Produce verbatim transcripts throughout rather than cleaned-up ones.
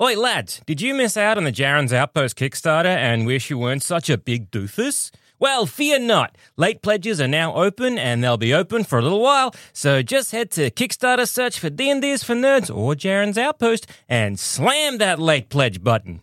Oi, lads, did you miss out on the Jaren's Outpost Kickstarter and wish you weren't such a big doofus? Well, fear not. Late pledges are now open, and they'll be open for a little while, so just head to Kickstarter search for D and D's for Nerds or Jaren's Outpost and slam that late pledge button.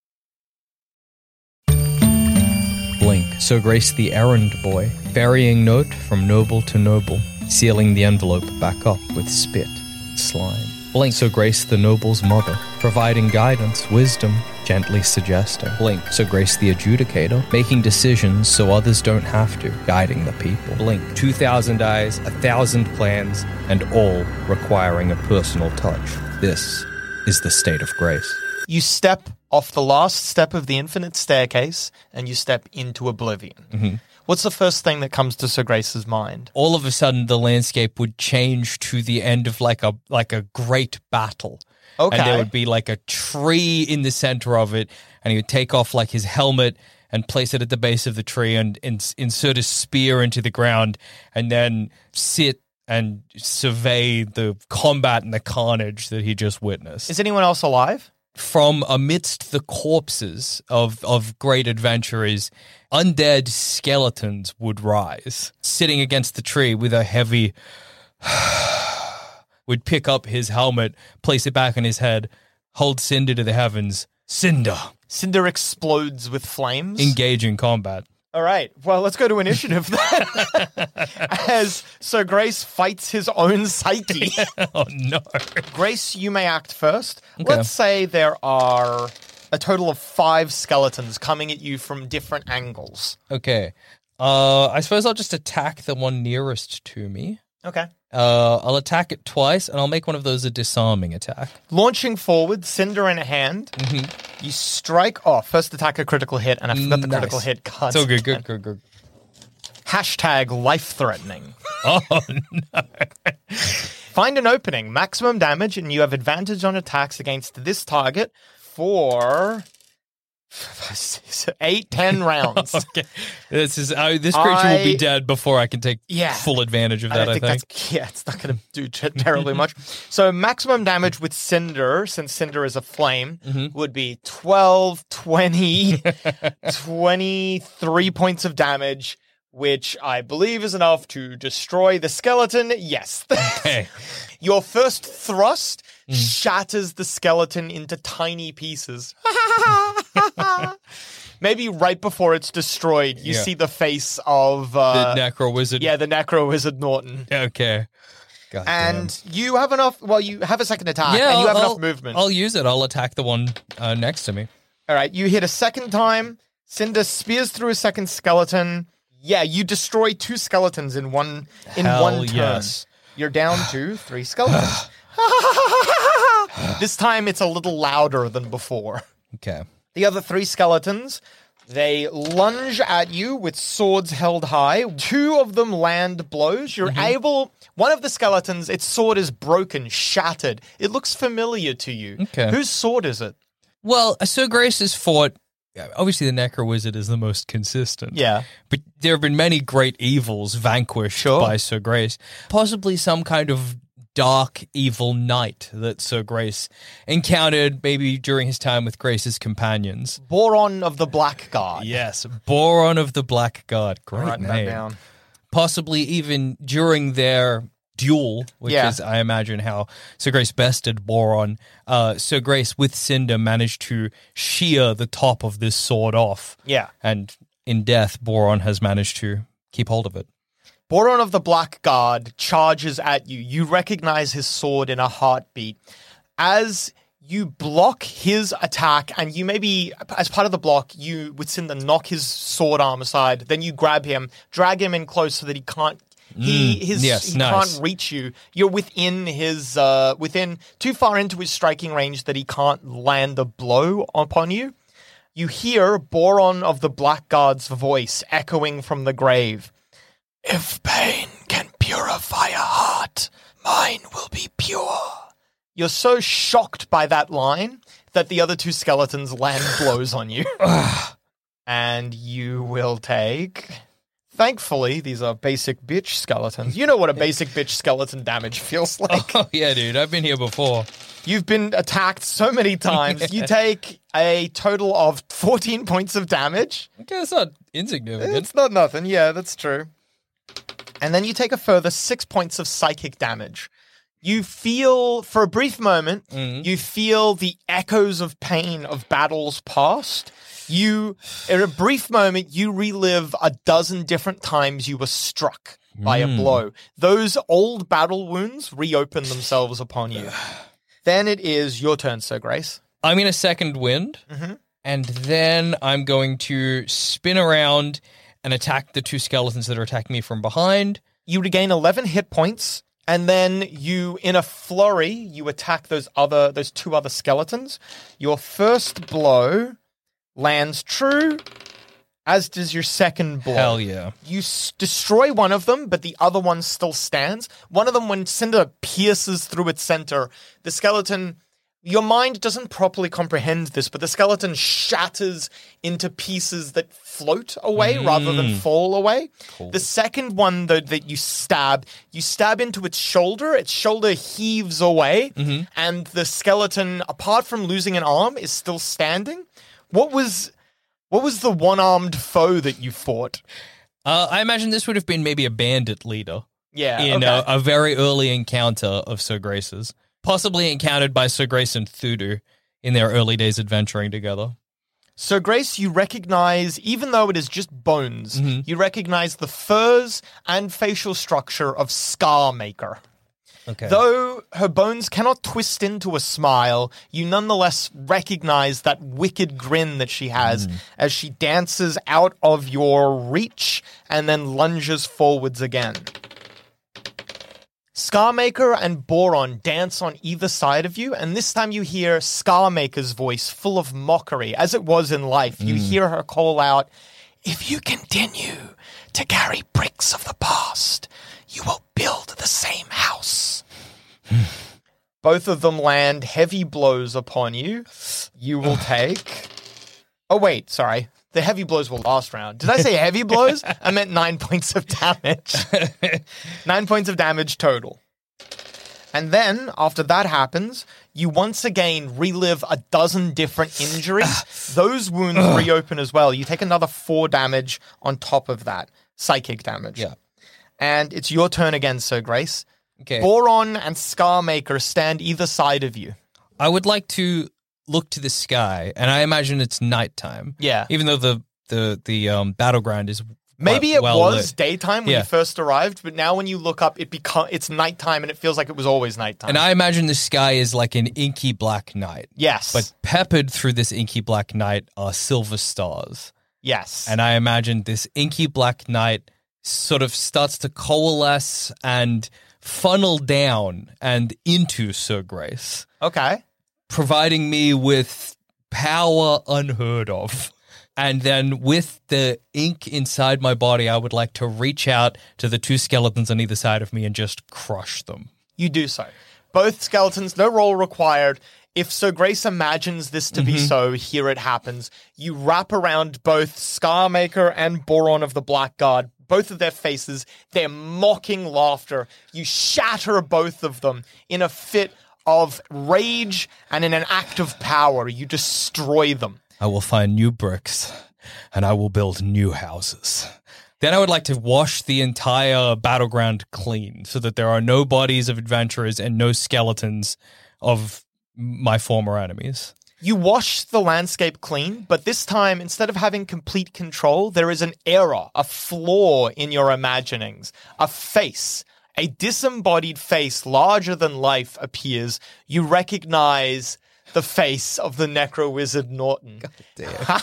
Blink. So Grace the errand boy, varying note from noble to noble, sealing the envelope back up with spit, slime. Blink. So Grace the noble's mother, providing guidance, wisdom, gently suggesting. Blink. So Grace the adjudicator, making decisions so others don't have to, guiding the people. Blink. Two thousand eyes, a thousand plans, and all requiring a personal touch. This is the state of grace. You step off the last step of the infinite staircase, and you step into oblivion. Mm-hmm. What's the first thing that comes to Sir Grace's mind? All of a sudden, the landscape would change to the end of like a like a great battle. Okay. And there would be like a tree in the center of it, and he would take off like his helmet and place it at the base of the tree and, and insert a spear into the ground, and then sit and survey the combat and the carnage that he just witnessed. Is anyone else alive? From amidst the corpses of, of great adventurers, undead skeletons would rise, sitting against the tree with a heavy... would pick up his helmet, place it back on his head, hold Cinder to the heavens. Cinder! Cinder explodes with flames. Engage in combat. All right. Well, let's go to initiative then. As Sir Grace fights his own psyche. Oh, no. Grace, you may act first. Okay. Let's say there are a total of five skeletons coming at you from different angles. Okay. Uh, I suppose I'll just attack the one nearest to me. Okay. Uh, I'll attack it twice, and I'll make one of those a disarming attack. Launching forward, cinder in a hand, Mm-hmm. you strike off. First attack a critical hit, and I forgot the Nice. critical hit card. So good, good, good, good. Hashtag life-threatening. Oh, no. Find an opening, maximum damage, and you have advantage on attacks against this target for eight, ten rounds. Okay. This is uh, this creature will be I- dead before I can take Yeah. full advantage of I that, don't I think, think. that's yeah, it's not going to do t- terribly much. So maximum damage with Cinder, since Cinder is a flame, Mm-hmm. would be twelve, twenty, twenty-three points of damage, which I believe is enough to destroy the skeleton. Yes. Okay. Your first thrust shatters the skeleton into tiny pieces. Maybe right before it's destroyed, you Yeah. see the face of... Uh, The Necro Wizard. yeah, the Necro Wizard Norton. Okay. God And you have enough... Well, you have a second attack, damn. Yeah, and you have I'll, enough movement. I'll use it. I'll attack the one uh, next to me. All right, you hit a second time. Cinder spears through a second skeleton. Yeah, you destroy two skeletons in one in Hell one turn. yes. You're down to three skeletons. This time it's a little louder than before. Okay. The other three skeletons, they lunge at you with swords held high. Two of them land blows. You're Mm-hmm. able... One of the skeletons, its sword is broken, shattered. It looks familiar to you. Okay. Whose sword is it? Well, Sir Grace has fought... Obviously, the Necro Wizard is the most consistent. Yeah. But there have been many great evils vanquished Sure. by Sir Grace. Possibly some kind of dark, evil knight that Sir Grace encountered maybe during his time with Grace's companions. Boron of the Black Guard. Yes, Boron of the Black Guard. Great Writing that name. down. Possibly even during their duel, which Yeah. is, I imagine, how Sir Grace bested Boron. Uh, Sir Grace, with Cinder, managed to shear the top of this sword off. Yeah. And in death, Boron has managed to keep hold of it. Boron of the Black Guard charges at you. You recognize his sword in a heartbeat. As you block his attack, and you maybe, as part of the block, you would Cinder knock his sword arm aside. Then you grab him, drag him in close so that he can't. He his yes, he nice. can't reach you. You're within his uh, within too far into his striking range that he can't land a blow upon you. You hear Boron of the Black Guard's voice echoing from the grave. If pain can purify a heart, mine will be pure. You're so shocked by that line that the other two skeletons land blows on you. And you will take Thankfully, these are basic bitch skeletons. You know what a basic bitch skeleton damage feels like. Oh, yeah, dude. I've been here before. You've been attacked so many times. You take a total of fourteen points of damage. Okay, that's not insignificant. It's not nothing. Yeah, that's true. And then you take a further six points of psychic damage. You feel, for a brief moment, mm-hmm. you feel the echoes of pain of battles past. You, in a brief moment, you relive a dozen different times you were struck by mm. a blow. Those old battle wounds reopen themselves upon you. Then it is your turn, Sir Grace. I'm in a second wind, mm-hmm. and then I'm going to spin around and attack the two skeletons that are attacking me from behind. You regain eleven hit points, and then you, in a flurry, you attack those other, those two other skeletons. Your first blow lands true, as does your second blow. Hell yeah. You s- destroy one of them, but the other one still stands. One of them, when Cinder pierces through its center, the skeleton, your mind doesn't properly comprehend this, but the skeleton shatters into pieces that float away mm. rather than fall away. Cool. The second one, though, that you stab, you stab into its shoulder, its shoulder heaves away, mm-hmm. and the skeleton, apart from losing an arm, is still standing. What was what was the one-armed foe that you fought? Uh, I imagine this would have been maybe a bandit leader. Yeah, in okay. a, a very early encounter of Sir Grace's. Possibly encountered by Sir Grace and Thudu in their early days adventuring together. Sir Grace, you recognize, even though it is just bones, mm-hmm. you recognize the furs and facial structure of Scarmaker. Okay. Though her bones cannot twist into a smile, you nonetheless recognize that wicked grin that she has mm. as she dances out of your reach and then lunges forwards again. Scarmaker and Boron dance on either side of you, and this time you hear Scarmaker's voice full of mockery, as it was in life. Mm. You hear her call out, "If you continue to carry bricks of the past, you will build the same house." Both of them land heavy blows upon you. You will take... Oh, wait, sorry. The heavy blows will last round. Did I say heavy blows? I meant nine points of damage. Nine points of damage total. And then, after that happens, you once again relive a dozen different injuries. Those wounds reopen as well. You take another four damage on top of that. Psychic damage. Yeah. And it's your turn again, Sir Grace. Okay. Boron and Scarmaker stand either side of you. I would like to look to the sky, and I imagine it's nighttime. Yeah. Even though the the the um, battleground is maybe it well was lit. daytime when yeah. you first arrived, but now when you look up, it beco- it's nighttime, and it feels like it was always nighttime. And I imagine the sky is like an inky black night. Yes. But peppered through this inky black night are silver stars. Yes. And I imagine this inky black night sort of starts to coalesce and funnel down and into Sir Grace. Okay. Providing me with power unheard of. And then with the ink inside my body, I would like to reach out to the two skeletons on either side of me and just crush them. You do so. Both skeletons, no roll required. If Sir Grace imagines this to mm-hmm. be so, here it happens. You wrap around both Scarmaker and Boron of the Blackguard, both of their faces, their mocking laughter. You shatter both of them in a fit of rage and in an act of power. You destroy them. I will find new bricks, and I will build new houses. Then I would like to wash the entire battleground clean so that there are no bodies of adventurers and no skeletons of my former enemies. You wash the landscape clean, but this time, instead of having complete control, there is an error, a flaw in your imaginings. A face, a disembodied face larger than life appears. You recognize the face of the Necro Wizard Norton. God damn.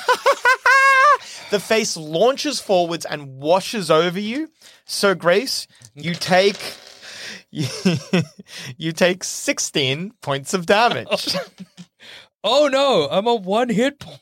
The face launches forwards and washes over you. Sir Grace, you take... You, you take sixteen points of damage. Oh no, I'm on one hit point.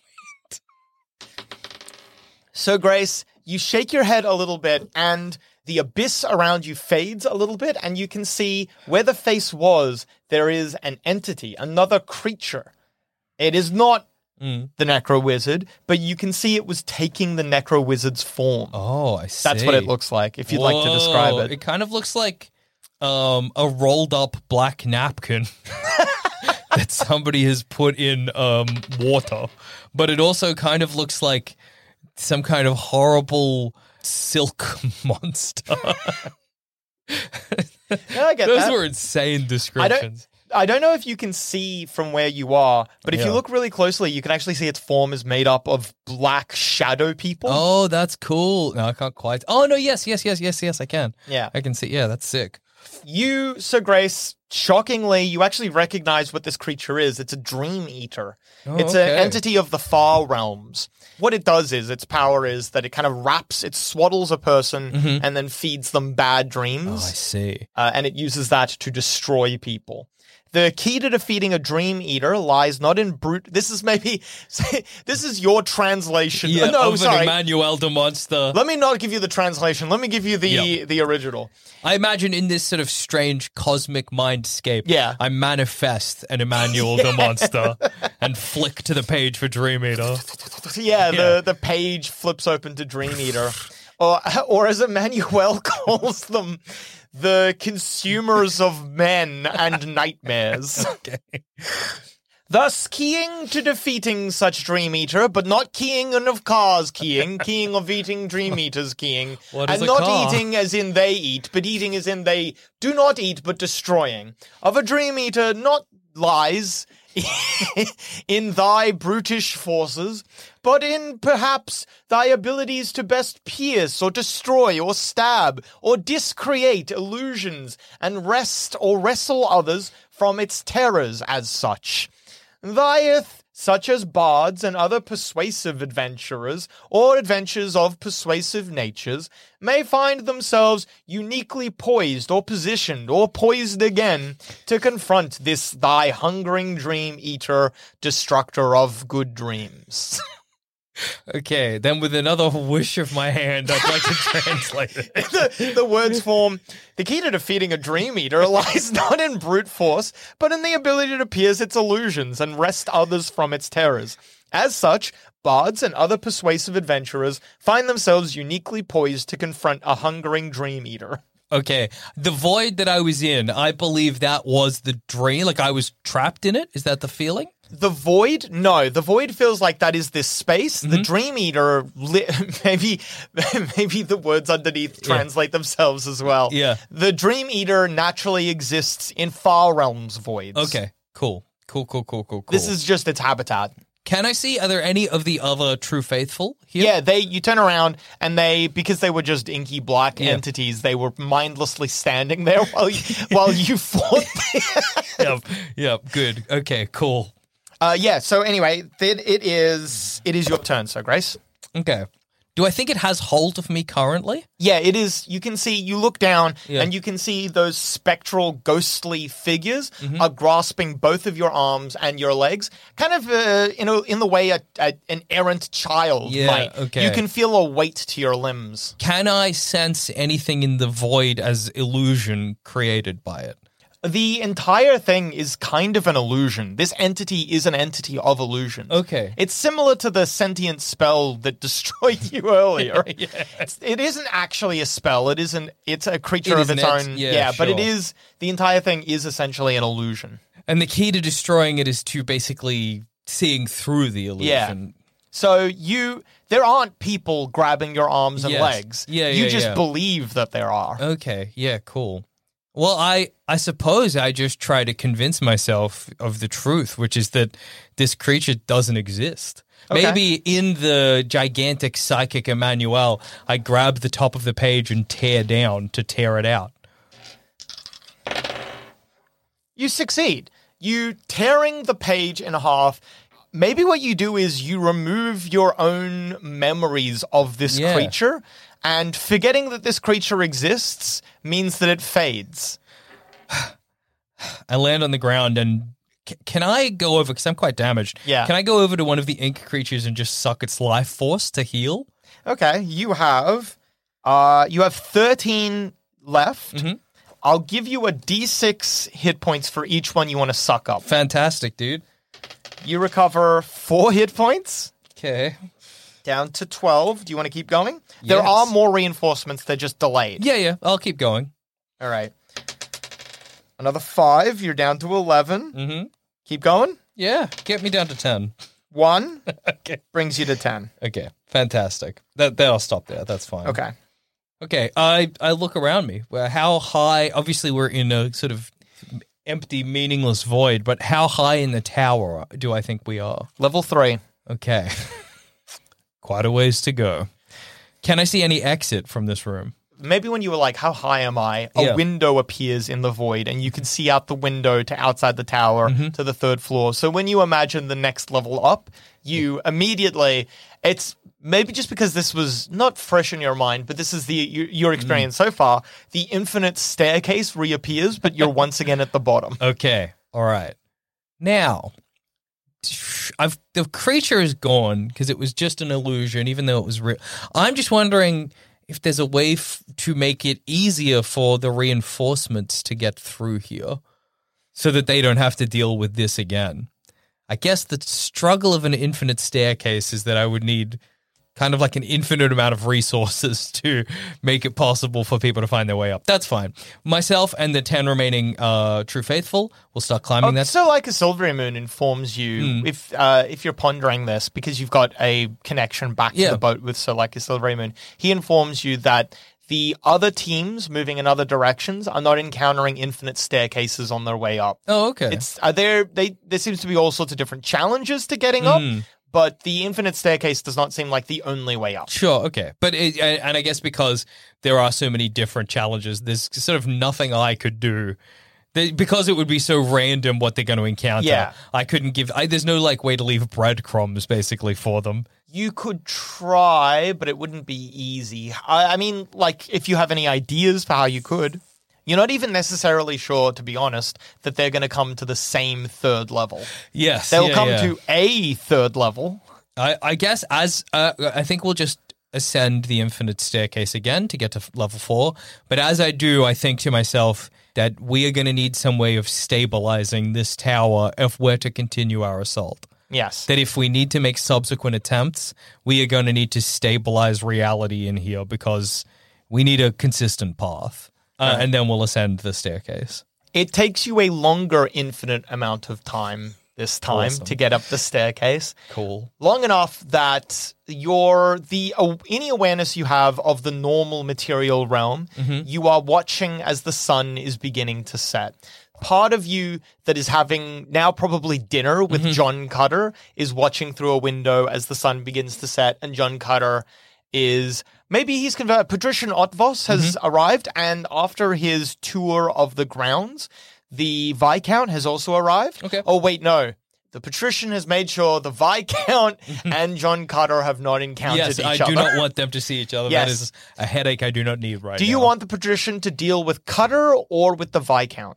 So, Grace, you shake your head a little bit, and the abyss around you fades a little bit, and you can see where the face was, there is an entity, another creature. It is not Mm. the Necro Wizard, but you can see it was taking the Necro Wizard's form. Oh, I see. That's what it looks like, if you'd like to describe Whoa, it. It kind of looks like um, a rolled up black napkin that somebody has put in um, water. But it also kind of looks like some kind of horrible silk monster. Yeah, I get Those that. were insane I don't, descriptions. I don't know if you can see from where you are, but if Yeah. you look really closely, you can actually see its form is made up of black shadow people. Oh, that's cool. No, I can't quite. Oh, no, yes, yes, yes, yes, yes, I can. Yeah. I can see. Yeah, that's sick. You, Sir Grace, shockingly, you actually recognize what this creature is. It's a dream eater. Oh, it's okay. an entity of the far realms. What it does is, its power is that it kind of wraps, it swaddles a person Mm-hmm. and then feeds them bad Oh, I dreams. see. uh, and it uses that to destroy people. The key to defeating a dream eater lies not in brute. This is maybe this is your translation. Yeah, no, of sorry. an Emmanuel the monster. Let me not give you the translation. Let me give you the Yeah. the original. I imagine in this sort of strange cosmic mindscape, Yeah. I manifest an Emmanuel the monster and flick to the page for Dream Eater. Yeah, Yeah. the the page flips open to Dream Eater, or or as Emmanuel calls them, the consumers of men and nightmares. Okay. Thus, keying to defeating such Dream Eater, but not keying in of cars keying, keying of eating Dream Eaters keying. What is and a not car? eating as in they eat, but eating as in they do not eat, but destroying. Of a Dream Eater, not lies in thy brutish forces, but in, perhaps, thy abilities to best pierce or destroy or stab or discreate illusions and wrest or wrestle others from its terrors as such. Thyeth, such as bards and other persuasive adventurers, or adventures of persuasive natures, may find themselves uniquely poised or positioned or poised again to confront this thy hungering dream eater, destructor of good dreams. Okay, then with another whoosh of my hand, I'd like to translate it. the, the words form, the key to defeating a dream eater lies not in brute force, but in the ability to pierce its illusions and wrest others from its terrors. As such, bards and other persuasive adventurers find themselves uniquely poised to confront a hungering dream eater. Okay, the void that I was in, I believe that was the dream. Like I was trapped in it. Is that the feeling? The void? No, the void feels like that is this space. The dream eater, li- maybe, maybe the words underneath translate themselves as well. Yeah. The dream eater naturally exists in far realms voids. Okay, cool. Cool, cool, cool, cool, cool. This is just its habitat. Can I see, are there any of the other true faithful here? Yeah, they you turn around and they, because they were just inky black Yeah. entities, they were mindlessly standing there while you, while you fought. Yep, yep, good. Okay, cool. uh, yeah. So anyway, then it is it is your turn, Sir Grace. Okay. Do I think it has hold of me currently? Yeah, it is. You can see, you look down Yeah. and you can see those spectral, ghostly figures Mm-hmm. are grasping both of your arms and your legs, kind of uh, in, a, in the way a, a, an errant child Yeah, might. okay. You can feel a weight to your limbs. Can I sense anything in the void as illusion created by it? The entire thing is kind of an illusion. This entity is an entity of illusions. Okay. It's similar to the sentient spell that destroyed you earlier. It's, it isn't actually a spell. It isn't. It's a creature It of its isn't. own. Yeah, but it sure. is. The entire thing is essentially an illusion. And the key to destroying it is to basically seeing through the illusion. So you, there aren't people grabbing your arms and Yes. legs. Yeah, You yeah, just yeah. believe that there are. Okay, yeah, cool. Well, I, I suppose I just try to convince myself of the truth, which is that this creature doesn't exist. Okay. Maybe in the gigantic psychic Emmanuel, I grab the top of the page and tear down to tear it out. You succeed. You tearing the page in half. Maybe what you do is you remove your own memories of this Yeah. creature, and forgetting that this creature exists means that it fades. I land on the ground and c- can I go over, because I'm quite damaged. Yeah. Can I go over to one of the ink creatures and just suck its life force to heal? Okay, you have uh you have thirteen left. Mm-hmm. I'll give you a d six hit points for each one you want to suck up. Fantastic, dude. You recover four hit points. Okay. Down to twelve. Do you want to keep going? There Yes. are more reinforcements. They're just delayed. Yeah, yeah. I'll keep going. All right. Another five. You're down to eleven. Mm-hmm. Keep going. Yeah. Get me down to ten. One Okay. brings you to ten. Okay. Fantastic. That then I'll stop there. That's fine. Okay. Okay. I I look around me. Well, how high? Obviously, we're in a sort of empty, meaningless void. But how high in the tower do I think we are? Level three. Okay. Quite a ways to go. Can I see any exit from this room? Maybe when you were like, how high am I? A Yeah. window appears in the void and you can see out the window to outside the tower Mm-hmm. to the third floor. So when you imagine the next level up, you immediately, it's maybe just because this was not fresh in your mind, but this is the your, your experience Mm. so far, the infinite staircase reappears, but you're once again at the bottom. Okay. All right. Now, I've the creature is gone because it was just an illusion, even though it was real. I'm just wondering if there's a way f- to make it easier for the reinforcements to get through here so that they don't have to deal with this again. I guess the struggle of an infinite staircase is that I would need kind of like an infinite amount of resources to make it possible for people to find their way up. That's fine. Myself and the ten remaining uh, True Faithful will start climbing Oh, that. so like a Silvery Moon informs you Hmm. if uh, if you're pondering this because you've got a connection back Yeah. to the boat with Sir like a Silvery Moon. He informs you that the other teams moving in other directions are not encountering infinite staircases on their way up. Oh, okay. It's are there they there seems to be all sorts of different challenges to getting up, Hmm. but the infinite staircase does not seem like the only way up. Sure, okay. But, it, and I guess because there are so many different challenges, there's sort of nothing I could do. They- Because it would be so random what they're going to encounter. Yeah. I couldn't give, I, there's no like way to leave breadcrumbs basically for them. You could try, but it wouldn't be easy. I, I mean, like, if you have any ideas for how you could, you're not even necessarily sure, to be honest, that they're going to come to the same third level. Yes. They'll yeah, come yeah. to a third level. I, I guess as, uh, I think we'll just ascend the infinite staircase again to get to f- level four. But as I do, I think to myself that we are going to need some way of stabilizing this tower if we're to continue our assault. Yes. That if we need to make subsequent attempts, we are going to need to stabilize reality in here because we need a consistent path. Uh, and then we'll ascend the staircase. It takes you a longer infinite amount of time this time Awesome. to get up the staircase. Cool. Long enough that your the uh, any awareness you have of the normal material realm, Mm-hmm. you are watching as the sun is beginning to set. Part of you that is having now probably dinner with Mm-hmm. John Cutter is watching through a window as the sun begins to set, and John Cutter is maybe he's converted. Patrician Otvos has Mm-hmm. arrived, and after his tour of the grounds, the Viscount has also arrived. Okay. Oh wait, no. The Patrician has made sure the Viscount and John Cutter have not encountered Yes, each I other. do not want them to see each other. Yes. That is a headache I do not need right Do now. you want the Patrician to deal with Cutter or with the Viscount?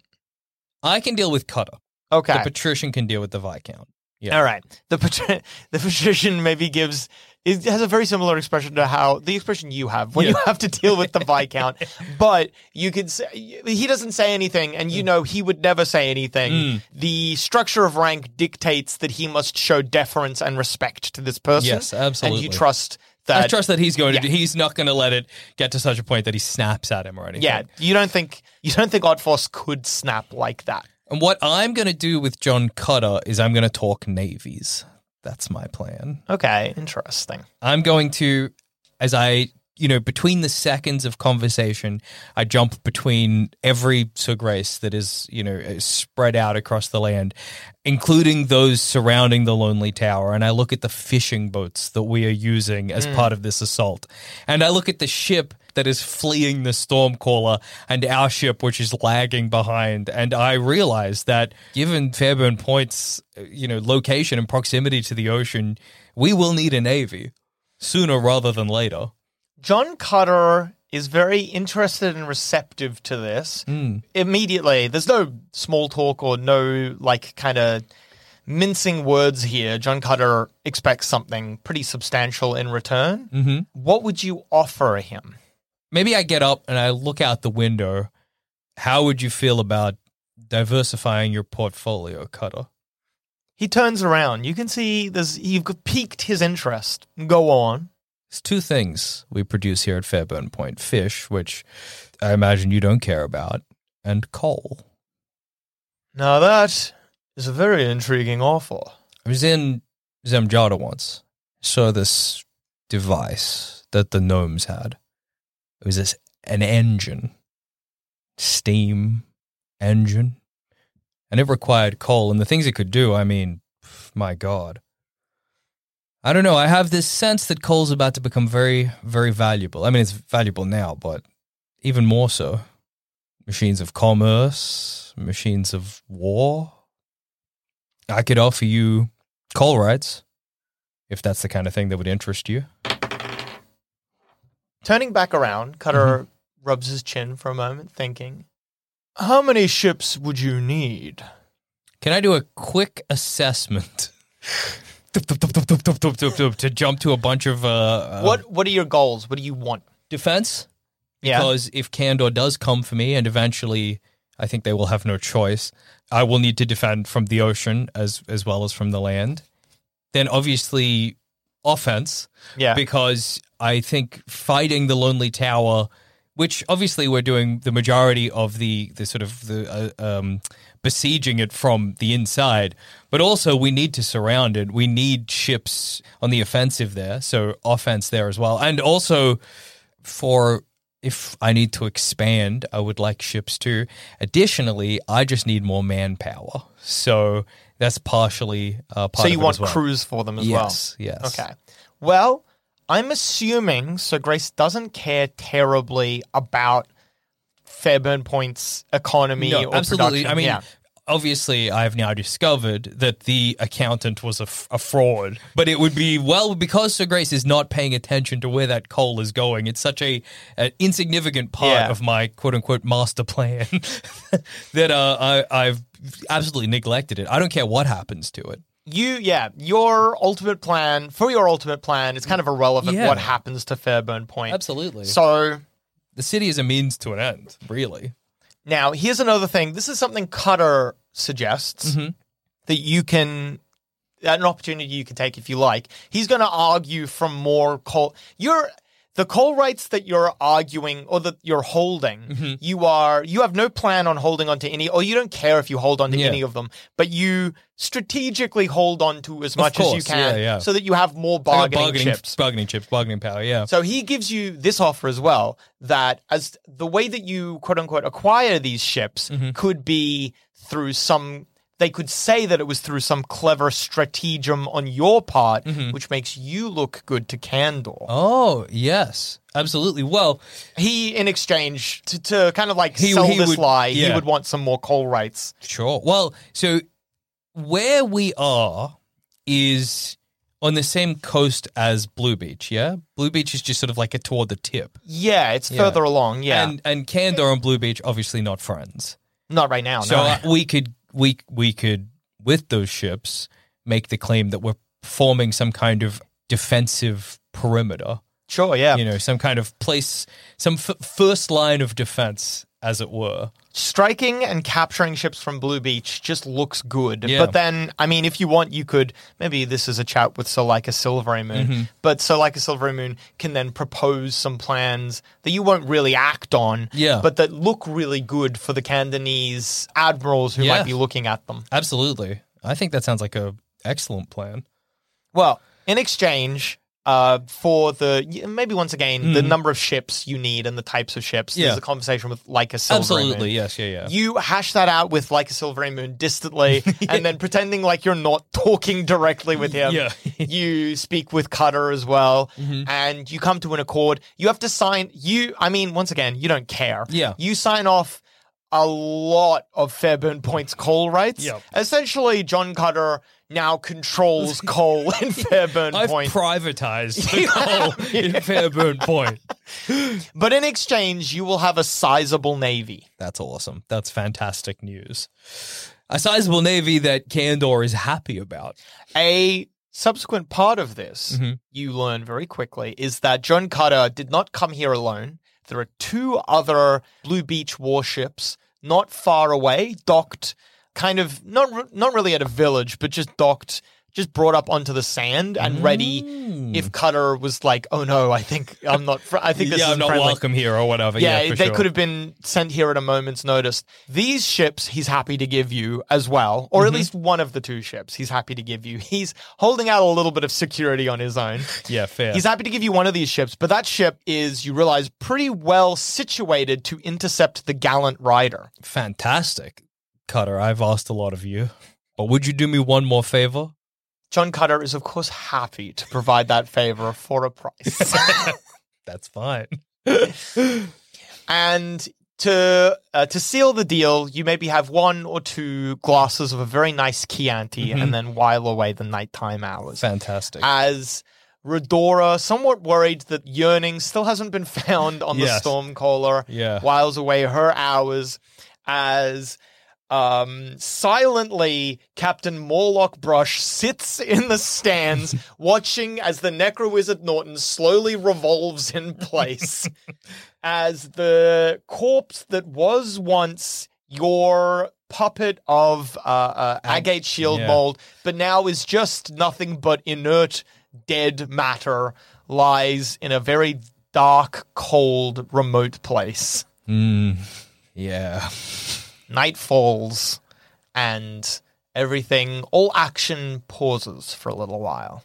I can deal with Cutter. Okay. The Patrician can deal with the Viscount. Yeah. All right. The patri- the Patrician maybe gives it has a very similar expression to how the expression you have when Yeah. you have to deal with the Viscount. But you could say he doesn't say anything, and Mm. you know he would never say anything. The structure of rank dictates that he must show deference and respect to this person. Yes, absolutely. And you trust that. I trust that he's going Yeah. to. He's not going to let it get to such a point that he snaps at him or anything. Yeah, you don't think you don't think Oddforce could snap like that. And what I'm going to do with John Cutter is I'm going to talk navies. That's my plan. Okay, interesting. I'm going to, as I, you know, between the seconds of conversation, I jump between every Sir Grace that is, you know, spread out across the land, including those surrounding the Lonely Tower. And I look at the fishing boats that we are using as part of this assault. And I look at the ship that is fleeing the Stormcaller and our ship, which is lagging behind. And I realize that given Fairburn Point's, you know, location and proximity to the ocean, we will need a navy sooner rather than later. John Cutter is very interested and receptive to this. Immediately, there's no small talk or no like kind of mincing words here. John Cutter expects something pretty substantial in return. Mm-hmm. What would you offer him? Maybe I get up and I look out the window. How would you feel about diversifying your portfolio, Cutter? He turns around. You can see there's you've piqued his interest. Go on. There's two things we produce here at Fairburn Point. Fish, which I imagine you don't care about, and coal. Now that is a very intriguing offer. I was in Zemjada once. Saw this device that the gnomes had. It was this an engine. Steam engine. And it required coal. And the things it could do, I mean, my God. I don't know. I have this sense that coal's about to become very, very valuable. I mean, it's valuable now, but even more so. Machines of commerce, machines of war. I could offer you coal rights, if that's the kind of thing that would interest you. Turning back around, Cutter mm-hmm. rubs his chin for a moment, thinking, how many ships would you need? Can I do a quick assessment? To jump to a bunch of... Uh, uh, what What are your goals? What do you want? Defense. Yeah. Because if Kandor does come for me, and eventually I think they will have no choice, I will need to defend from the ocean as as well as from the land. Then obviously offense. Yeah. Because I think fighting the Lonely Tower, which obviously we're doing the majority of the, the sort of the uh, um, besieging it from the inside, but also we need to surround it. We need ships on the offensive there, so offense there as well. And also for if I need to expand, I would like ships too. Additionally, I just need more manpower. So that's partially uh, part So you of it want as well. crews for them as yes, well? Yes, yes. Okay. Well, I'm assuming Sir Grace doesn't care terribly about Fairburn Point's economy no, or absolutely. production. I mean, yeah. obviously, I've now discovered that the accountant was a, f- a fraud. But it would be, well, because Sir Grace is not paying attention to where that coal is going. It's such a an insignificant part Yeah. of my quote-unquote master plan that uh, I, I've absolutely neglected it. I don't care what happens to it. You, yeah, your ultimate plan, for your ultimate plan, it's kind of irrelevant Yeah. what happens to Fairburn Point. Absolutely. So, The city is a means to an end, really. now, here's another thing. This is something Cutter suggests Mm-hmm. that you can, an opportunity you can take if you like. He's going to argue from more coal. You're, the coal rights that you're arguing or that you're holding, Mm-hmm. you are, you have no plan on holding on to any, or you don't care if you hold on to Yeah. any of them, but you strategically hold on to as much as you course, can yeah, yeah. so that you have more I got bargaining, bargaining chips. Bargaining chips, bargaining power, yeah. So he gives you this offer as well, that as the way that you quote unquote acquire these ships Mm-hmm. could be through some, they could say that it was through some clever stratagem on your part, which makes you look good to Kandor. Mm-hmm. Oh, yes, absolutely. Well, He, in exchange, to, to kind of like He- sell he this would- lie, he yeah. would want some more coal rights. sure. Well, so where we are is on the same coast as Blue Beach, yeah? Blue Beach is just sort of like a toward the tip. Yeah, it's Yeah. further along, yeah. And and Kandor and Blue Beach, obviously not friends. Not right now, So no. uh, we could we we could with those ships make the claim that we're forming some kind of defensive perimeter. Sure, yeah. You know, some kind of place, some f- first line of defense, as it were. Striking and capturing ships from Blue Beach just looks good. Yeah. But then, I mean, if you want, you could, maybe this is a chat with Sir Leica Silvery Moon, Mm-hmm. but Sir Leica Silvery Moon can then propose some plans that you won't really act on, Yeah. but that look really good for the Cantonese admirals who Yeah. might be looking at them. Absolutely. I think that sounds like a excellent plan. Well, in exchange uh, for the, y- maybe once again, the number of ships you need and the types of ships, Mm. Yeah. there's a conversation with Leica Silvery Absolutely. Moon. Yes. Yeah. Yeah. You hash that out with Leica Silvery Moon distantly, and then pretending like you're not talking directly with him. Yeah. You speak with Cutter as well, Mm-hmm. and you come to an accord. You have to sign. You, I mean, once again, you don't care. Yeah. You sign off a lot of Fairburn Point's coal rights. Yep. Essentially, John Cutter now controls coal in Fairburn I've Point. privatized the coal in Fairburn Point. But in exchange, you will have a sizable navy. That's awesome. That's fantastic news. A sizable navy that Kandor is happy about. A subsequent part of this, Mm-hmm. you learn very quickly, is that John Cutter did not come here alone. There are two other Blue Beach warships not far away, docked kind of not re- not really at a village, but just docked, just brought up onto the sand and ready. If Cutter was like, "Oh no, I think I'm not. Fr- I think this yeah, isn't I'm not friendly." welcome here or whatever. Yeah, Yeah, for they sure. could have been sent here at a moment's notice. These ships he's happy to give you as well, or Mm-hmm. at least one of the two ships he's happy to give you. He's holding out a little bit of security on his own. Yeah, fair. He's happy to give you one of these ships, but that ship is, you realize, pretty well situated to intercept the Gallant Rider. Fantastic. Cutter, I've asked a lot of you, but would you do me one more favor? John Cutter is, of course, happy to provide that favor for a price. That's fine. And to uh, to seal the deal, you maybe have one or two glasses of a very nice Chianti Mhm. and then while away the nighttime hours. Fantastic. As Redora, somewhat worried that Yearning still hasn't been found on the Yes. Stormcaller, Yeah. whiles away her hours as um, silently Captain Morlock Brush sits in the stands watching as the Necro Wizard Norton slowly revolves in place as the corpse that was once your puppet of uh, uh, agate shield yeah. mold, but now is just nothing but inert, dead matter, lies in a very dark, cold, remote place. Mm, yeah. Night falls, and everything, all action pauses for a little while.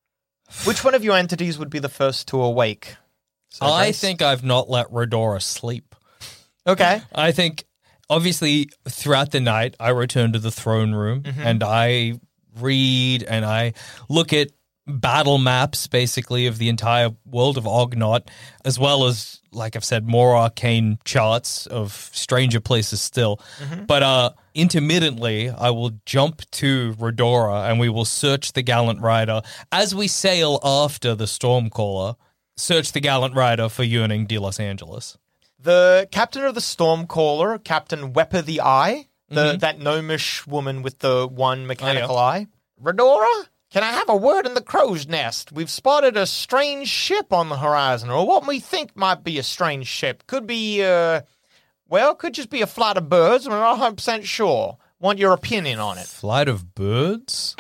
Which one of your entities would be the first to awake? So I Grace? think I've not let Redora sleep. Okay. I think, obviously, throughout the night, I return to the throne room and I read and I look at battle maps, basically, of the entire world of Ognot, as well as, like I've said, more arcane charts of stranger places still. But uh, intermittently, I will jump to Redora and we will search the Gallant Rider as we sail after the Stormcaller. Search the Gallant Rider for Yearning de Los Angeles. The captain of the Stormcaller, Captain Wepper the Eye, the that gnomish woman with the one mechanical eye. Redora, can I have a word in the crow's nest? We've spotted a strange ship on the horizon, or what we think might be a strange ship. Could be, uh, well, could just be a flight of birds. We're not one hundred percent sure. Want your opinion on it? Flight of birds?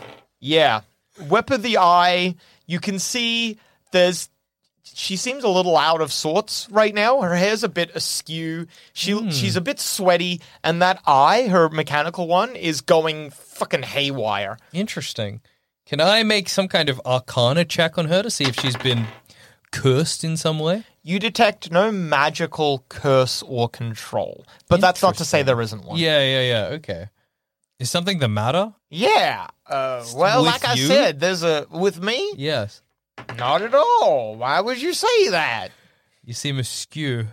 Yeah. Wepper the Eye, you can see there's... She seems a little out of sorts right now. Her hair's a bit askew. She She's a bit sweaty, and that eye, her mechanical one, is going fucking haywire. Interesting. Can I make some kind of arcana check on her to see if she's been cursed in some way? You detect no magical curse or control, but that's not to say there isn't one. Yeah, yeah, yeah. Okay. Is something the matter? Yeah. Uh, well, With like I you? said, there's a... With me? Yes. Not at all. Why would you say that? You seem askew.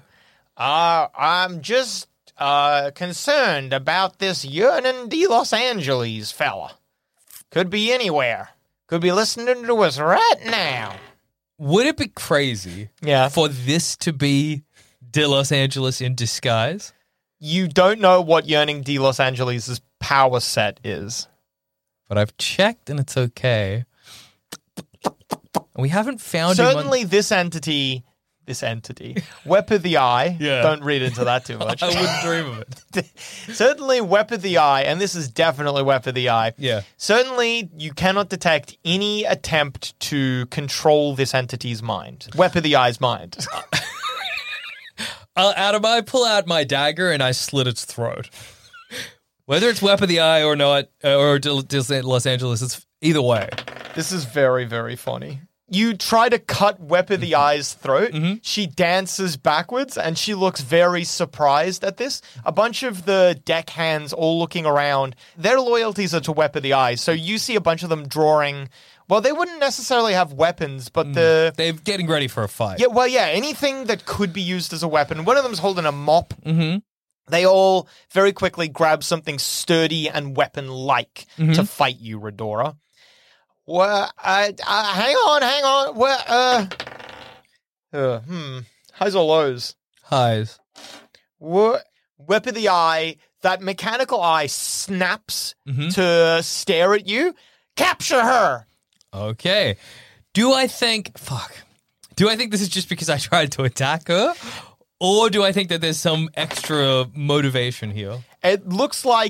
Uh, I'm just uh, concerned about this Yearning de Los Angeles fella. Could be anywhere. Could be listening to us right now. Would it be crazy Yeah. for this to be De Los Angeles in disguise? You don't know what Yearning de Los Angeles' power set is. But I've checked and it's okay. We haven't found him on- Certainly this entity... This entity. Wepper the Eye. Yeah. Don't read into that too much. I wouldn't dream of it. Certainly Wepper the Eye, and this is definitely Wepper the Eye. Yeah. Certainly you cannot detect any attempt to control this entity's mind. Wepper the Eye's mind. Uh, Adam, I pull out my dagger and I slit its throat. Whether it's Weapon of the Eye or not, uh, or De- De- Los Angeles, it's either way. This is very, very funny. You try to cut Wepper the Eye's throat. She dances backwards and she looks very surprised at this. A bunch of the deckhands all looking around. Their loyalties are to Wepper the Eye. So you see a bunch of them drawing. Well, they wouldn't necessarily have weapons, but the... They're getting ready for a fight. Yeah, well, yeah, anything that could be used as a weapon. One of them's holding a mop. Mm-hmm. They all very quickly grab something sturdy and weapon-like to fight you, Redora. Well, uh, uh, hang on, hang on. Well, uh, uh, hmm, highs or lows? Highs. What? Weapon of the Eye, that mechanical eye snaps to stare at you. Capture her! Okay. Do I think... Fuck. Do I think this is just because I tried to attack her? Or do I think that there's some extra motivation here? It looks like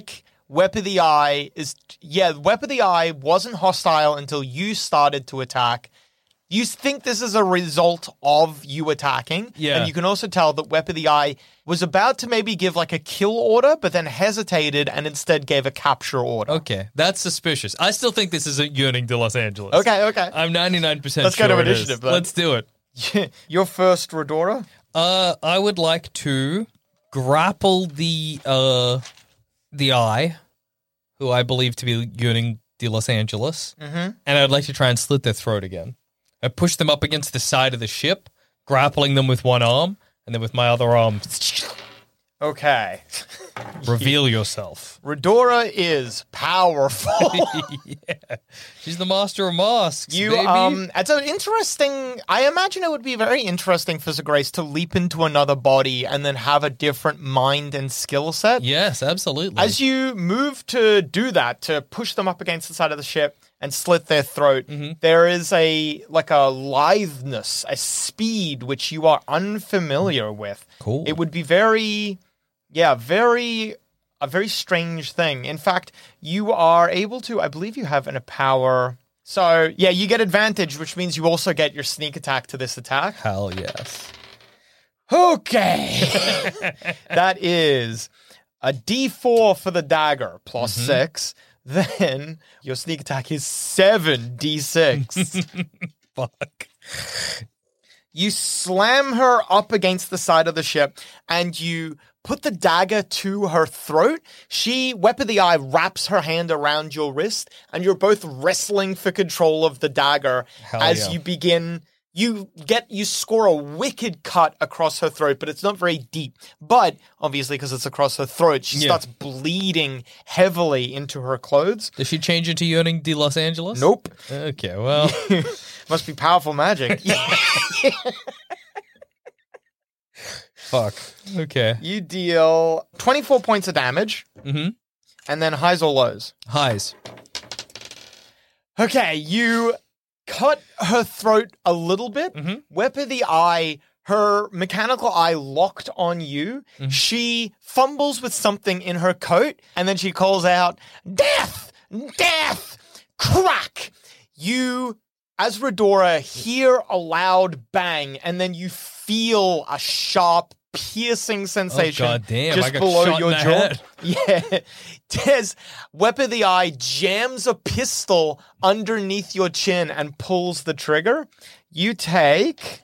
Wep of the Eye is, yeah, Wep of the Eye wasn't hostile until you started to attack. You think this is a result of you attacking. Yeah. And you can also tell that Wep of the Eye was about to maybe give like a kill order, but then hesitated and instead gave a capture order. Okay, that's suspicious. I still think this isn't yearning to Los Angeles. Okay, okay. I'm ninety-nine percent Let's sure go to it is. initiative, then. Let's do it. Your first, Redora? Uh, I would like to grapple the uh the Eye, who I believe to be yearning to Los Angeles, mm-hmm. and I'd like to try and slit their throat again. I push them up against the side of the ship, grappling them with one arm, and then with my other arm, Okay. reveal yourself. Redora is powerful. Yeah, she's the master of masks. You, baby. um, it's an interesting, I imagine it would be very interesting for Zagreus to leap into another body and then have a different mind and skill set. Yes, absolutely. As you move to do that, to push them up against the side of the ship and slit their throat, Mm-hmm. there is a, like a litheness, a speed which you are unfamiliar with. Cool. It would be very, yeah, very, a very strange thing. In fact, you are able to, I believe you have an, a power. So, yeah, you get advantage, which means you also get your sneak attack to this attack. Hell yes. Okay. That is a D four for the dagger, plus Mm-hmm. six. Then your sneak attack is seven D six. Fuck. You slam her up against the side of the ship and you put the dagger to her throat. She, Wep of the Eye, wraps her hand around your wrist and you're both wrestling for control of the dagger Hell as yeah. you begin. You get, you score a wicked cut across her throat, but it's not very deep. But obviously, because it's across her throat, she Yeah. starts bleeding heavily into her clothes. Does she change into yearning de Los Angeles? Nope. Okay, well, Must be powerful magic. fuck. Okay. You deal twenty-four points of damage. Mhm. And then highs or lows. Highs. Okay, you cut her throat a little bit. Mhm. Wep of the Eye, her mechanical eye locked on you. Mm-hmm. She fumbles with something in her coat, and then she calls out, "Death! Death!" Crack! You, as Redora, hear a loud bang, and then you feel a sharp, piercing sensation Oh, God damn, just I got below shot in your the jaw. head. Yeah. Des, Wep of the Eye jams a pistol underneath your chin and pulls the trigger. You take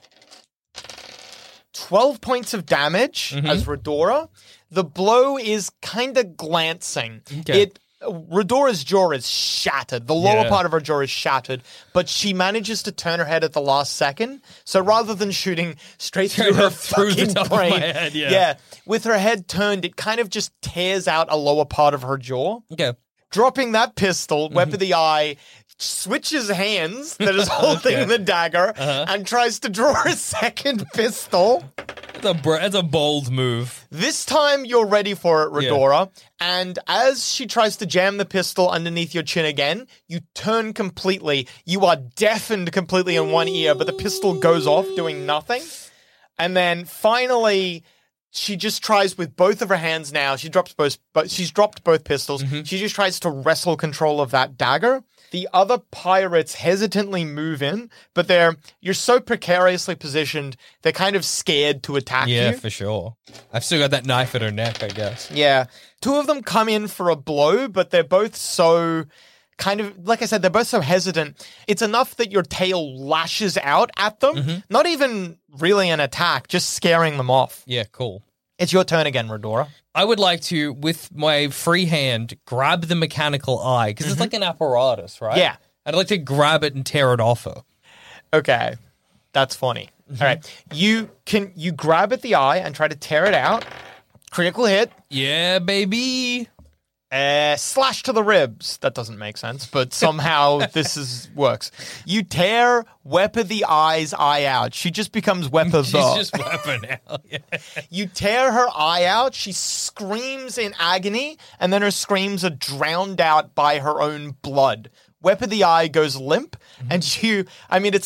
twelve points of damage Mm-hmm. as Redora. The blow is kind of glancing. Okay. It Redora's jaw is shattered. The lower Yeah. part of her jaw is shattered, but she manages to turn her head at the last second. So rather than shooting straight through her Through the fucking top of my brain, head, yeah. yeah, with her head turned, it kind of just tears out a lower part of her jaw. Okay. Dropping that pistol, Mm-hmm. Wep of the Eye switches hands that is holding Okay. the dagger Uh-huh. and tries to draw a second pistol. That's a, br- that's a bold move. This time you're ready for it, Redora. And as she tries to jam the pistol underneath your chin again, you turn completely. You are deafened completely in one ear, but the pistol goes off doing nothing. And then finally, she just tries with both of her hands now. She drops both, but she's dropped both pistols. She just tries to wrestle control of that dagger. The other pirates hesitantly move in, but they're you're so precariously positioned, they're kind of scared to attack Yeah, you. for sure. I've still got that knife at her neck, I guess. Yeah. Two of them come in for a blow, but they're both so kind of, like I said, they're both so hesitant. It's enough that your tail lashes out at them. Not even really an attack, just scaring them off. Yeah, cool. It's your turn again, Redora. I would like to, with my free hand, grab the mechanical eye, because it's like an apparatus, right? Yeah. I'd like to grab it and tear it off her. Okay. That's funny. All right. You can you grab at the eye and try to tear it out. Critical hit. Yeah, baby. Uh, slash to the ribs. That doesn't make sense, but somehow this is works. You tear Wep of the Eye's eye out. She just becomes Wep of She's the. just weapon now. Yeah. You tear her eye out. She screams in agony, and then her screams are drowned out by her own blood. Wep of the Eye goes limp, and you. I mean, it's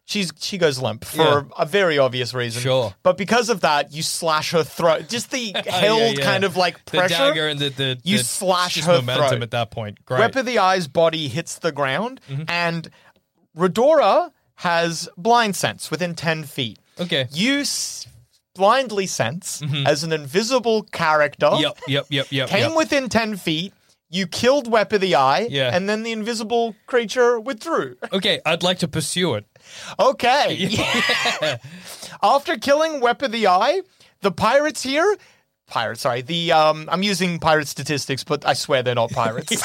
She's she goes limp for Yeah. a very obvious reason. Sure. But because of that, you slash her throat. Just the held yeah. kind of like The pressure. dagger and the, the You the, slash just her momentum throat. at that point. Great. Whip of the Eye's body hits the ground, Mm-hmm. and Redora has blind sense within ten feet. Okay. You s- blindly sense as an invisible character. Mm-hmm. Yep, yep, yep, yep. Came yep. within ten feet. You killed Whip of the Eye, Yeah. and then the invisible creature withdrew. Okay, I'd like to pursue it. Okay. After killing Whip of the Eye, the pirates here. Pirates, sorry. The um, I'm using pirate statistics, but I swear they're not pirates.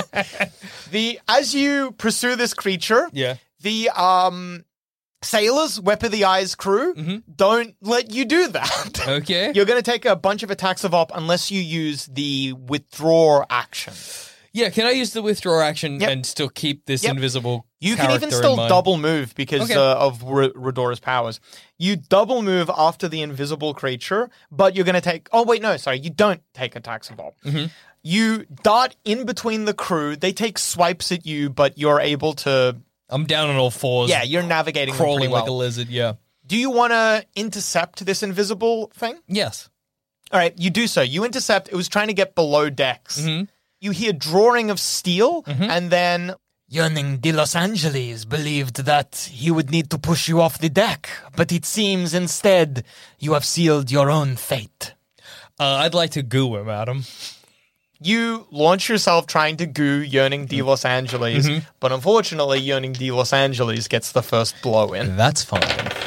the as you pursue this creature, Yeah. the um sailors, Whip of the Eye's crew, don't let you do that. Okay. You're going to take a bunch of attacks of op unless you use the withdraw action. Yeah, can I use the withdraw action Yep. and still keep this Yep. invisible You can character even still in mind? double move because Okay. uh, of R- Redora's powers. You double move after the invisible creature, but you're going to take. Oh wait, no, sorry, you don't take attacks of op. Mm-hmm. You dart in between the crew. They take swipes at you, but you're able to. I'm down on all fours. Yeah, you're navigating them pretty crawling well. like a lizard, yeah. Do you want to intercept this invisible thing? Yes. All right, you do so. You intercept. It was trying to get below decks. Mm-hmm. You hear drawing of steel, and then Yearning de Los Angeles believed that he would need to push you off the deck, but it seems instead you have sealed your own fate. Uh, I'd like to goo him, Adam. You launch yourself trying to goo Yearning de Los Angeles, but unfortunately, Yearning de Los Angeles gets the first blow in. That's fine.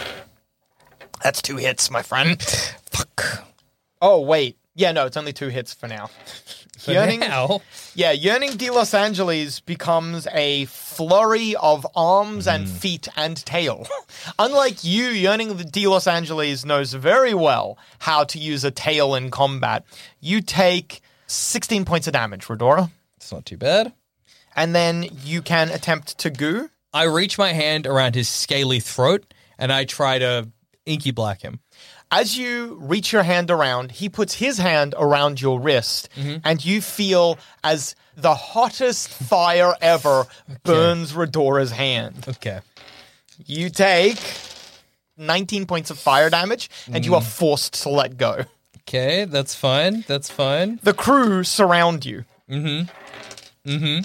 That's two hits, my friend. Fuck. Oh, wait. Yeah, no, it's only two hits for now. For Yearning, now. Yeah, Yearning de Los Angeles becomes a flurry of arms and feet and tail. Unlike you, Yearning de Los Angeles knows very well how to use a tail in combat. You take sixteen points of damage, Redora, It's not too bad. and then you can attempt to goo. I reach my hand around his scaly throat and I try to inky black him. As you reach your hand around, he puts his hand around your wrist, and you feel as the hottest fire ever burns Redora's hand. Okay. You take nineteen points of fire damage, and you are forced to let go. Okay, that's fine. That's fine. The crew surround you. Mm-hmm. Mm-hmm.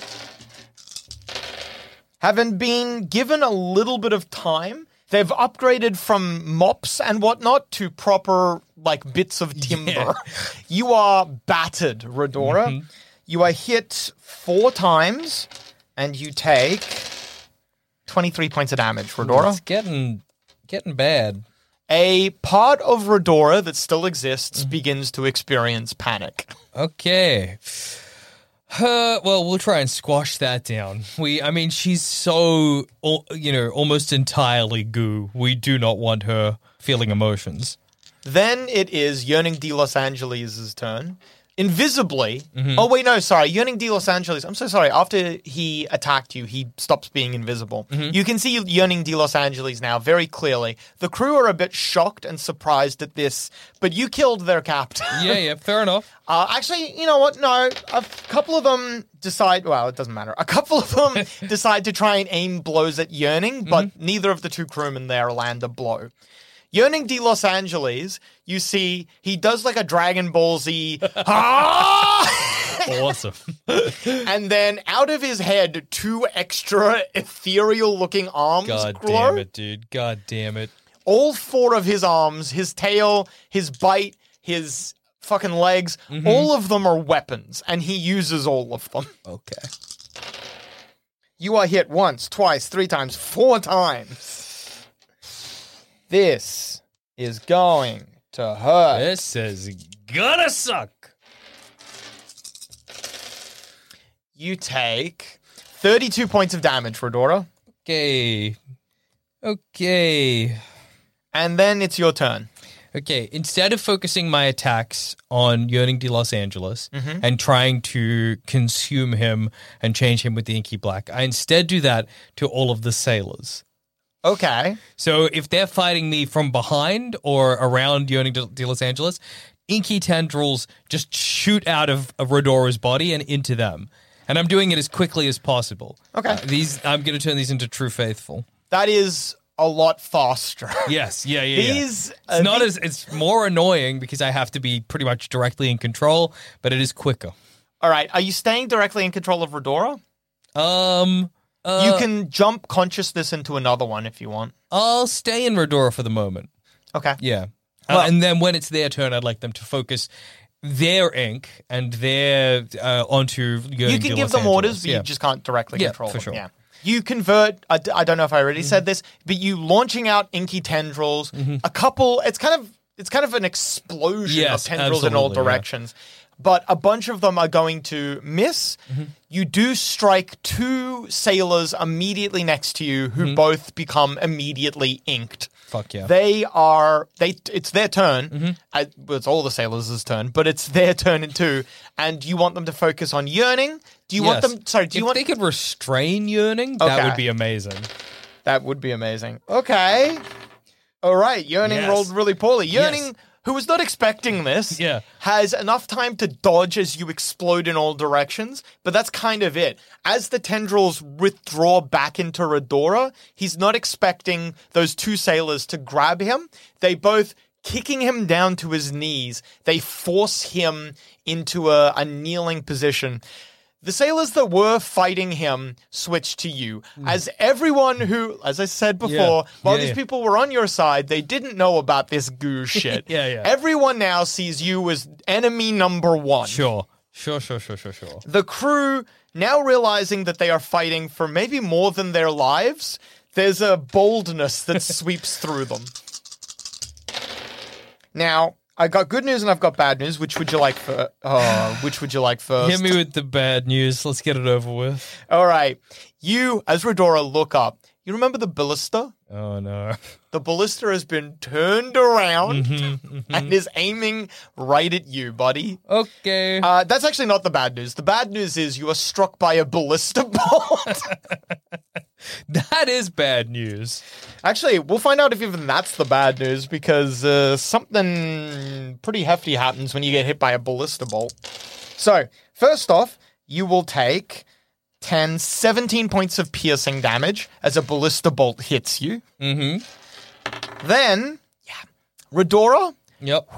Having been given a little bit of time, they've upgraded from mops and whatnot to proper, like, bits of timber. Yeah. You are battered, Redora. Mm-hmm. You are hit four times, and you take twenty-three points of damage, Redora. It's getting getting bad. A part of Redora that still exists Mm-hmm. begins to experience panic. Okay. Uh, well, we'll try and squash that down. We, I mean, she's so, al- you know, almost entirely goo. We do not want her feeling emotions. Then it is Yearning de Los Angeles' turn. Invisibly, Mm-hmm. oh wait, no, sorry, Yearning de Los Angeles, I'm so sorry, after he attacked you, he stops being invisible. Mm-hmm. You can see Yearning de Los Angeles now very clearly. The crew are a bit shocked and surprised at this, but you killed their captain. Yeah, yeah, fair enough. Uh, actually, you know what? No, a couple of them decide. Well, it doesn't matter. A couple of them decide to try and aim blows at Yearning, but Mm-hmm. neither of the two crewmen there land a blow. Yearning de Los Angeles, you see, he does like a Dragon Ball Z, ah! Awesome. and then out of his head, two extra ethereal-looking arms God glow. damn it, dude. God damn it. All four of his arms, his tail, his bite, his fucking legs, Mm-hmm. all of them are weapons, and he uses all of them. Okay. You are hit once, twice, three times, four times. This is going to hurt. This is gonna suck. You take thirty-two points of damage, Redora, Okay. Okay. and then it's your turn. Okay, instead of focusing my attacks on Yearning de Los Angeles Mm-hmm. and trying to consume him and change him with the Inky Black, I instead do that to all of the sailors. Okay. So if they're fighting me from behind or around Yearning de, de Los Angeles, Inky tendrils just shoot out of, of Redora's body and into them. And I'm doing it as quickly as possible. Okay. Uh, these I'm going to turn these into True Faithful. That is a lot faster. Yes, yeah, yeah, yeah. These, It's uh, not the- as it's more annoying because I have to be pretty much directly in control, but it is quicker. All right, are you staying directly in control of Redora? Um, uh, You can jump consciousness into another one if you want. I'll stay in Redora for the moment. Okay. Yeah, Well- uh, and then when it's their turn, I'd like them to focus their ink and their uh, onto. You can give them orders, but yeah. you just can't directly Yeah, control for them. sure. Yeah. You convert, I, d- I don't know if I already said this, but you launching out inky tendrils, a couple, it's kind of it's kind of an explosion Yes, of tendrils in all absolutely, yeah. directions. But a bunch of them are going to miss. You do strike two sailors immediately next to you who both become immediately inked. Fuck yeah. They are they. It's their turn. I, well, it's all the sailors' turn, but it's their turn too. And you want them to focus on yearning. Do you want Yes. them? Sorry. Do you if want? they could restrain yearning, that Okay. would be amazing. That would be amazing. Okay. All right. Yearning Yes. rolled really poorly. Yearning, Yes. who was not expecting this, Yeah. has enough time to dodge as you explode in all directions, but that's kind of it. As the tendrils withdraw back into Redora, he's not expecting those two sailors to grab him. They both, kicking him down to his knees, they force him into a, a kneeling position. The sailors that were fighting him switched to you. As everyone who, as I said before, Yeah. while Yeah, these yeah. people were on your side, they didn't know about this goo shit. Yeah, yeah. Everyone now sees you as enemy number one. Sure. Sure, sure, sure, sure, sure. The crew, now realizing that they are fighting for maybe more than their lives, there's a boldness that sweeps through them. Now, I got good news and I've got bad news. Which would you like for? Oh, which would you like first? Hit me with the bad news. Let's get it over with. All right. You, as Redora, look up. You remember the ballista? Oh, no. The ballista has been turned around Mm-hmm, and is aiming right at you, buddy. Okay. Uh, that's actually not the bad news. The bad news is you are struck by a ballista bolt. That is bad news. Actually, we'll find out if even that's the bad news because uh, something pretty hefty happens when you get hit by a ballista bolt. So, first off, you will take ten, seventeen points of piercing damage as a ballista bolt hits you. Mm-hmm. Then, yeah, Redora, Yep.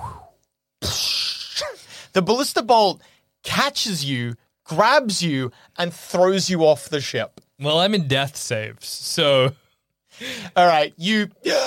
the ballista bolt catches you, grabs you, and throws you off the ship. Well, I'm in death saves, so All right, you,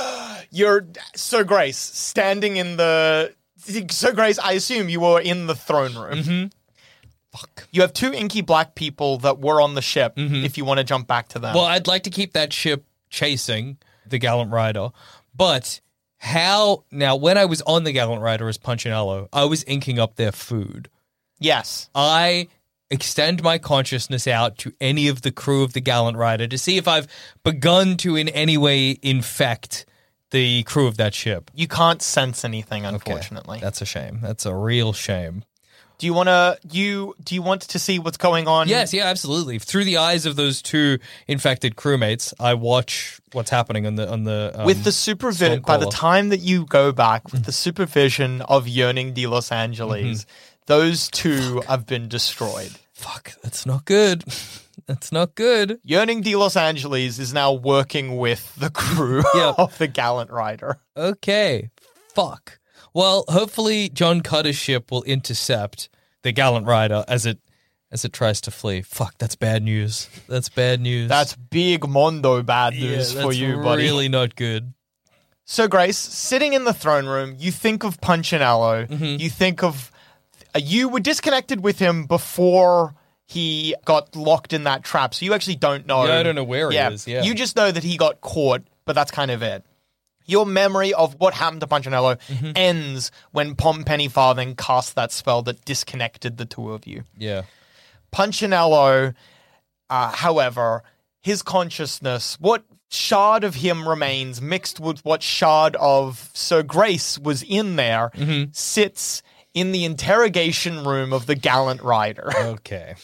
you're Sir Grace standing in the. Sir Grace, I assume you were in the throne room. Mm-hmm. Fuck. You have two inky black people that were on the ship. If you want to jump back to them, well, I'd like to keep that ship chasing the Gallant Rider, but how now? When I was on the Gallant Rider as Punchinello, I was inking up their food. yes, I extend my consciousness out to any of the crew of the Gallant Rider to see if I've begun to in any way infect the crew of that ship. you can't sense anything, Okay. unfortunately. That's a shame. That's a real shame. Do you want to? You do you want to see what's going on? Yes, yeah, absolutely. Through the eyes of those two infected crewmates, I watch what's happening on the on the um, With the supervision, by the Stormcaller. time that you go back, with the supervision of Yearning de Los Angeles, those two have been destroyed. Fuck, that's not good. That's not good. Yearning de Los Angeles is now working with the crew Yep. of the Gallant Rider. Okay. Fuck. Well, hopefully John Cutter's ship will intercept the Gallant Rider as it as it tries to flee. Fuck, that's bad news. That's bad news. That's big mondo bad yeah, news that's for you, buddy. really not good. So, Grace, sitting in the throne room, you think of Punchinello. Mm-hmm. You think of... Uh, you were disconnected with him before he got locked in that trap, so you actually don't know. Yeah, I don't know where he is, yeah. You just know that he got caught, but that's kind of it. Your memory of what happened to Punchinello Mm-hmm. ends when Pom Penny Farthing cast that spell that disconnected the two of you. Yeah. Punchinello, uh, however, his consciousness, what shard of him remains mixed with what shard of Sir Grace was in there, Mm-hmm. sits in the interrogation room of the Gallant Rider. Okay.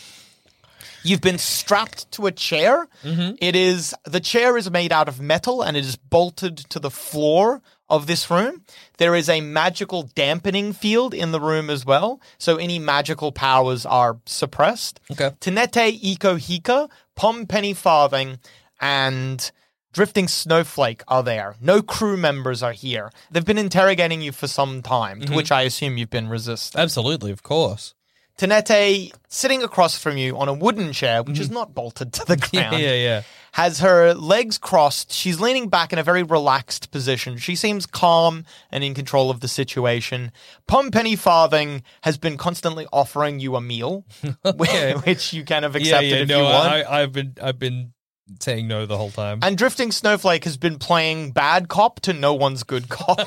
You've been strapped to a chair. Mm-hmm. It is the chair is made out of metal and it is bolted to the floor of this room. There is a magical dampening field in the room as well, so any magical powers are suppressed. Okay. Tenete Iko Hika, Pom Penny Farthing, and Drifting Snowflake are there. No crew members are here. They've been interrogating you for some time, to which I assume you've been resistant. Absolutely, of course. Tenete, sitting across from you on a wooden chair, which is not bolted to the Yeah, ground, yeah, yeah. has her legs crossed. She's leaning back in a very relaxed position. She seems calm and in control of the situation. Pom Penny Farthing has been constantly offering you a meal, Okay. which you kind of Yeah, accepted yeah, if no, you want. I, I've been, I've been saying no the whole time. And Drifting Snowflake has been playing bad cop to no one's good cop.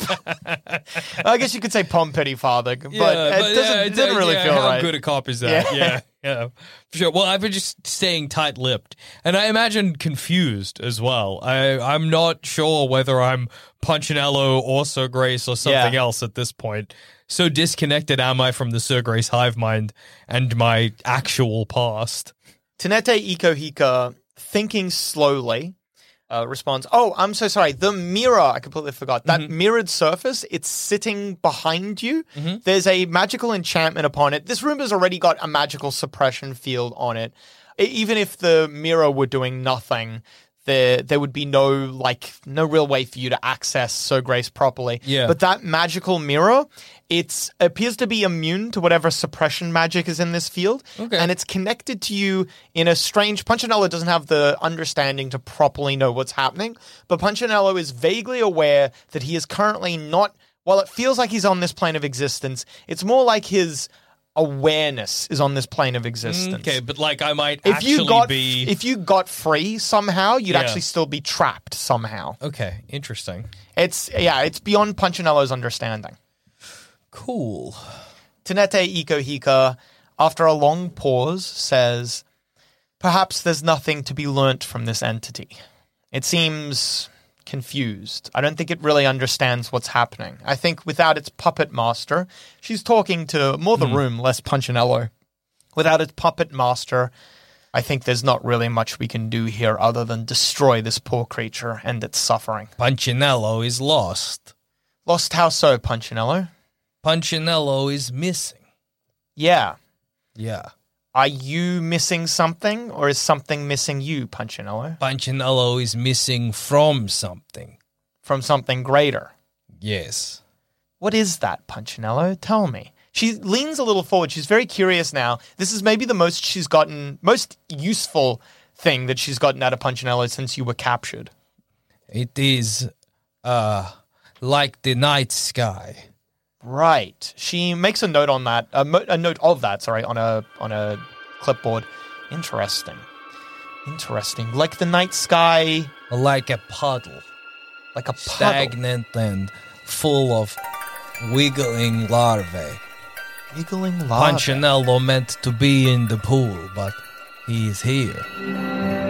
I guess you could say Pom Penny Farthing, but Yeah, it doesn't, yeah, it doesn't really yeah, feel how right. good a cop is that? Yeah. Yeah, yeah, for sure. Well, I've been just staying tight-lipped, and I imagine confused as well. I, I'm not sure whether I'm Punchinello or Sir Grace or something Yeah. else at this point. So disconnected am I from the Sir Grace hive mind and my actual past. Tenete Ikohika, thinking slowly, uh, responds, oh, I'm so sorry. The mirror, I completely forgot. That Mm-hmm. mirrored surface, it's sitting behind you. There's a magical enchantment upon it. This room has already got a magical suppression field on it. E- Even if the mirror were doing nothing, there there would be no like no real way for you to access Sir Grace properly. Yeah. But that magical mirror, it appears to be immune to whatever suppression magic is in this field. Okay. And it's connected to you in a strange... Punchinello doesn't have the understanding to properly know what's happening, but Punchinello is vaguely aware that he is currently not... While it feels like he's on this plane of existence, it's more like his awareness is on this plane of existence. Okay, but like I might If actually you got be... if you got free somehow, you'd Yeah. actually still be trapped somehow. Okay, interesting. It's yeah, it's beyond Punchinello's understanding. Cool. Tenete Ikohika, after a long pause, says, perhaps there's nothing to be learnt from this entity. It seems confused. I don't think it really understands what's happening. I think without its puppet master, she's talking to more the room, less Punchinello. Without its puppet master, I think there's not really much we can do here other than destroy this poor creature and its suffering. Punchinello is lost. Lost how so, Punchinello? Punchinello is missing. Yeah. Yeah. Are you missing something, or is something missing you, Punchinello? Punchinello is missing from something. From something greater. Yes. What is that, Punchinello? Tell me. She leans a little forward. She's very curious now. This is maybe the most she's gotten, most useful thing that she's gotten out of Punchinello since you were captured. It is, uh, like the night sky. Right. She makes a note on that, a, mo- a note of that, sorry, on a on a clipboard. Interesting. Interesting. Like the night sky, Like a puddle. like a puddle. Stagnant and full of wiggling larvae. Wiggling larvae. Punchinello meant to be in the pool, but he's here.